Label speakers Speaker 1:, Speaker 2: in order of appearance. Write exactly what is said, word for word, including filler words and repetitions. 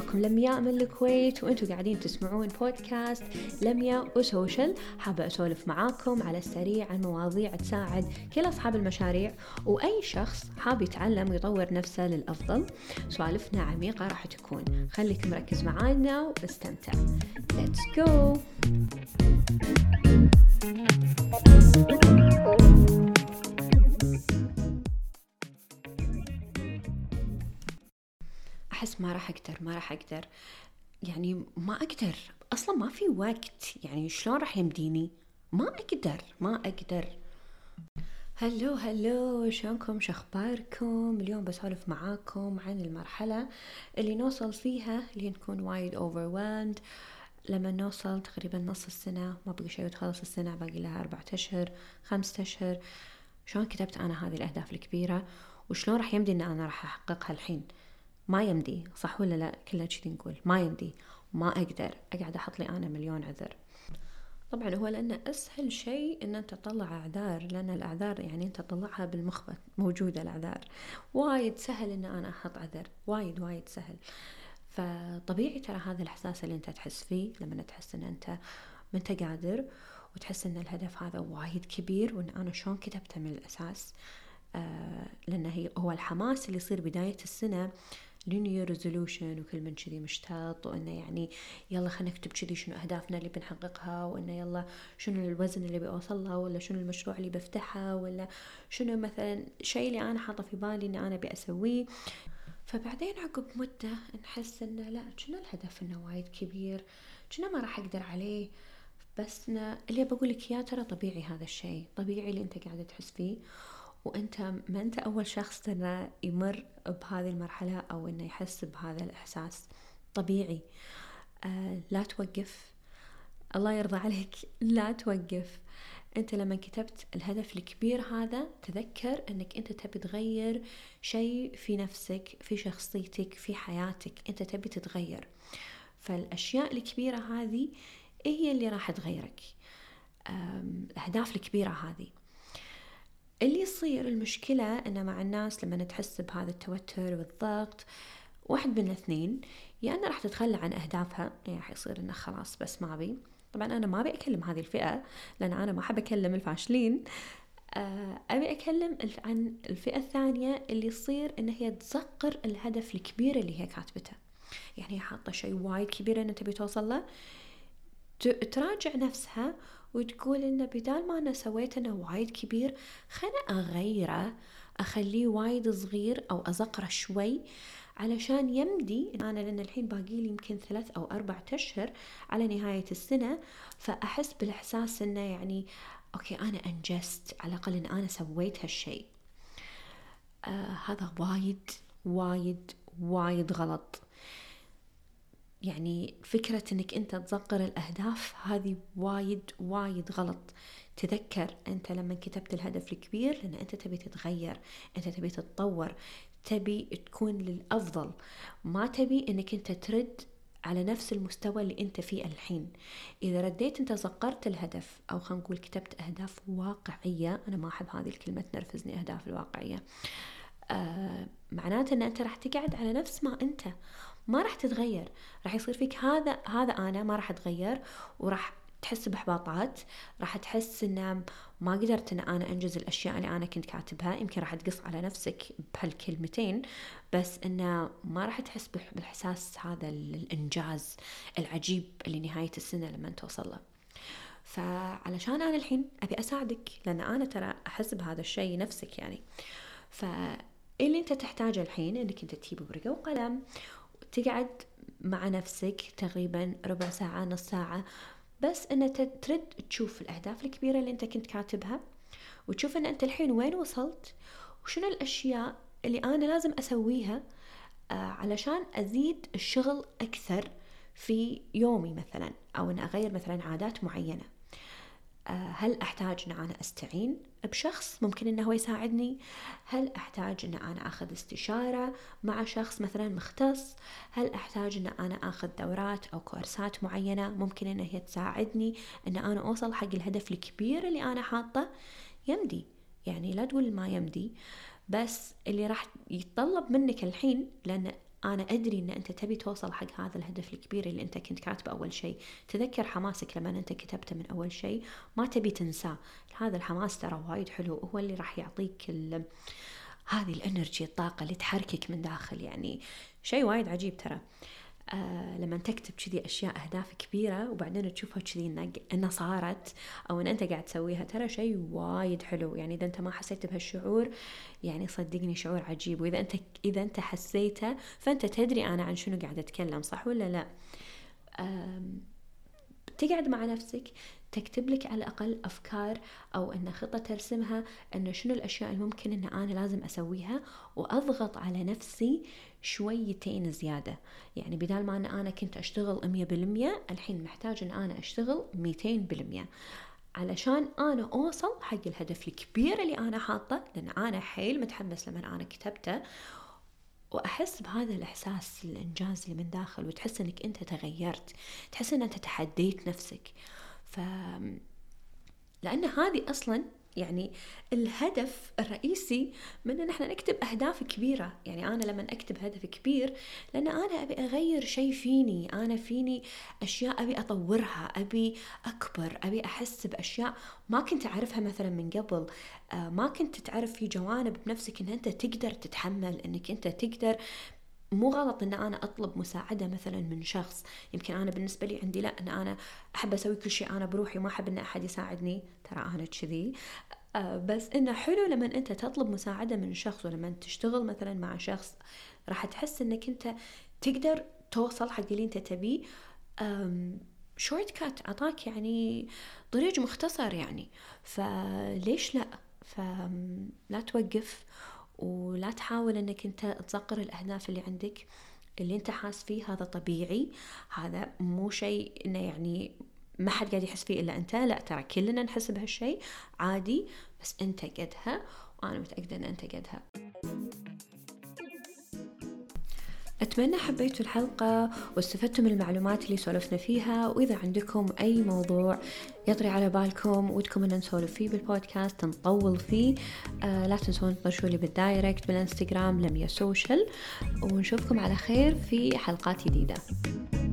Speaker 1: معاكم لمياء من الكويت، وانتم قاعدين تسمعون بودكاست لمياء وسوشل. حابة أسولف معاكم على السريع عن مواضيع تساعد كل أصحاب المشاريع وأي شخص حاب يتعلم ويطور نفسه للأفضل. سوالفنا عميقة راح تكون، خليك مركز معانا واستمتع. Let's go! أحس ما راح أقدر ما راح أقدر يعني ما أقدر أصلا، ما في وقت، يعني شلون راح يمديني؟ ما أقدر ما أقدر هلو هلو شلونكم، شخباركم؟ اليوم بسولف معاكم عن المرحلة اللي نوصل فيها اللي نكون وايد overwhelmed لما نوصل تقريبا نص السنة، ما بقي شيء وتخلص السنة، باقي لها أربعة أشهر خمسة أشهر. شلون كتبت أنا هذه الأهداف الكبيرة وشلون راح يمدي أن أنا راح أحققها الحين؟ ما يمدي، صح ولا لا؟ كلنا كذي نقول ما يمدي، ما أقدر، أقعد أحط لي أنا مليون عذر. طبعا هو لأن أسهل شيء أن أنت تطلع أعذار، لأن الأعذار يعني أنت تطلعها بالمخ موجودة الأعذار، وايد سهل أن أنا أحط عذر، وايد وايد سهل. فطبيعي ترى هذا الإحساس اللي أنت تحس فيه لما تحس أن أنت ما أنت قادر، وتحس أن الهدف هذا وايد كبير وأن أنا شلون كتبته من الأساس. آه لأن هي هو الحماس اللي يصير بداية السنة، لنيو ريزولوشن، وكل من كذي مشتاط، وإنه يعني يلا خلينا نكتب كذي شنو أهدافنا اللي بنحققها، وإنه يلا شنو الوزن اللي بأوصل له، ولا شنو المشروع اللي بفتحه، ولا شنو مثلا شيء اللي أنا حاطه في بالي إن أنا بأسويه. فبعدين عقب مدة نحس إنه لا، شنو الهدف إنه وايد كبير، شنو ما راح أقدر عليه. بس اللي بقولك يا ترى طبيعي، هذا الشيء طبيعي اللي أنت قاعدة تحس فيه، وأنت ما أنت أول شخص إنه يمر بهذه المرحلة أو إنه يحس بهذا الإحساس. طبيعي. آه لا توقف، الله يرضى عليك لا توقف. أنت لما كتبت الهدف الكبير هذا تذكر أنك أنت تبي تغير شيء في نفسك، في شخصيتك، في حياتك، أنت تبي تتغير. فالأشياء الكبيرة هذه هي اللي راح تغيرك. الأهداف الكبيرة هذه اللي يصير المشكلة أن مع الناس لما تحس بهذا التوتر والضغط، واحد من الاثنين، يا أنا راح تتخلى عن أهدافها، يعني راح يصير إنه خلاص بس ما أبي. طبعا أنا ما أبي أكلم هذه الفئة، لأن أنا ما أحب أكلم الفاشلين. أبي أكلم عن الفئة الثانية اللي يصير إن هي تزقر الهدف الكبير اللي هي كاتبته. يعني هي حاطة شيء وايد كبير إن تبي توصل له، تراجع نفسها وتقول إنه بدال ما أنا سويت إنه وايد كبير، خلنا أغيره، أخليه وايد صغير أو أزقره شوي، علشان يمدي إن أنا، لأن الحين باقي لي يمكن ثلاث أو أربعة أشهر على نهاية السنة، فأحس بالإحساس إنه يعني أوكي أنا أنجزت، على الأقل إن أنا سويت هالشيء. آه هذا وايد وايد وايد غلط. يعني فكرة انك انت تصغر الاهداف هذه وايد وايد غلط. تذكر انت لما كتبت الهدف الكبير لان انت تبي تتغير، انت تبي تتطور، تبي تكون للافضل، ما تبي انك انت ترد على نفس المستوى اللي انت فيه الحين. اذا رديت انت صغرت الهدف، او خلينا نقول كتبت اهداف واقعية، انا ما احب هذه الكلمة تنرفزني، اهداف الواقعية، آه معناته ان انت راح تقعد على نفس ما انت، ما راح تتغير. راح يصير فيك هذا هذا انا ما راح اتغير، وراح تحس باحباطات، راح تحس ان ما قدرت ان انا انجز الاشياء اللي انا كنت كاتبها. يمكن راح تقص على نفسك بهالكلمتين، بس انه ما راح تحس بالاحساس هذا الانجاز العجيب اللي نهاية السنة لما توصل له. فعلشان انا الحين ابي اساعدك، لان انا ترى احس بهذا الشيء نفسك يعني. فاللي انت تحتاجه الحين انك انت تجيب ورقة وقلم وتقعد مع نفسك تقريبا ربع ساعة نص ساعة، بس ان ترد تشوف الاهداف الكبيرة اللي انت كنت كاتبها، وتشوف ان انت الحين وين وصلت، وشنو الاشياء اللي انا لازم اسويها آه علشان ازيد الشغل اكثر في يومي مثلا، او ان اغير مثلا عادات معينة. هل أحتاج أن أنا أستعين بشخص ممكن أنه يساعدني؟ هل أحتاج أن أنا أخذ استشارة مع شخص مثلا مختص؟ هل أحتاج أن أنا أخذ دورات أو كورسات معينة ممكن أن هي تساعدني أن أنا أوصل حق الهدف الكبير اللي أنا حاطه؟ يمدي، يعني لا تقول ما يمدي، بس اللي راح يتطلب منك الحين، لأن أنا أدري أن أنت تبي توصل حق هذا الهدف الكبير اللي أنت كنت كاتبه أول شيء. تذكر حماسك لما أنت كتبته من أول شيء، ما تبي تنساه. هذا الحماس ترى وايد حلو، هو اللي راح يعطيك ال... هذه الانرجي، الطاقة اللي تحركك من داخل. يعني شيء وايد عجيب ترى. آه لما تكتب كذي أشياء أهداف كبيرة وبعدين تشوفها كذي إنها إنها صارت أو إن أنت قاعد تسويها، ترى شيء وايد حلو. يعني إذا أنت ما حسيت بهالشعور، يعني صدقني شعور عجيب. وإذا أنت إذا أنت حسيته فأنت تدري أنا عن شنو قاعدة أتكلم، صح ولا لا؟ تقعد مع نفسك تكتب لك على الأقل أفكار أو أن خطة ترسمها، أن شنو الأشياء الممكن أن أنا لازم أسويها، وأضغط على نفسي شويتين زيادة. يعني بدال ما أنا, أنا كنت أشتغل مية بالمية، الحين محتاج أن أنا أشتغل ميتين بالمية علشان أنا أوصل حق الهدف الكبير اللي أنا حاطه. لأن أنا حيل متحمس لما أنا كتبته، وأحس بهذا الإحساس الإنجاز اللي من داخل، وتحس أنك أنت تغيرت، تحس أن أنت تحديت نفسك. ف لأن هذه أصلا يعني الهدف الرئيسي من أن احنا نكتب أهداف كبيرة. يعني أنا لما أكتب هدف كبير، لأن أنا أبي أغير شيء فيني، أنا فيني أشياء أبي أطورها، أبي أكبر، أبي أحس بأشياء ما كنت أعرفها مثلا من قبل. آه ما كنت تعرف في جوانب بنفسك أن أنت تقدر تتحمل، أنك أنت تقدر. مو غلط ان انا اطلب مساعده مثلا من شخص. يمكن انا بالنسبه لي عندي لا، ان انا احب اسوي كل شيء انا بروحي وما احب ان احد يساعدني، ترى انا كذي. آه بس انه حلو لما انت تطلب مساعده من شخص، ولما تشتغل مثلا مع شخص راح تحس انك انت تقدر توصل حق اللي انت تبيه. شورت كات عطاك يعني طريق مختصر يعني، فليش لا؟ فلا توقف ولا تحاول انك انت تصقر الاهداف اللي عندك. اللي انت حاس فيه هذا طبيعي، هذا مو شيء انه يعني ما حد قاعد يحس فيه الا انت، لا ترى كلنا نحس بهالشيء عادي، بس انت قدها وانا متأكدة ان انت قدها. أتمنى حبيتوا الحلقة واستفدتم من المعلومات اللي سولفنا فيها. وإذا عندكم أي موضوع يطري على بالكم ودكم أن نسولف فيه بالبودكاست، نطول فيه، آه لا تنسون تطرشوا لي بالدايركت بالإنستغرام لميا سوشل. ونشوفكم على خير في حلقات جديدة.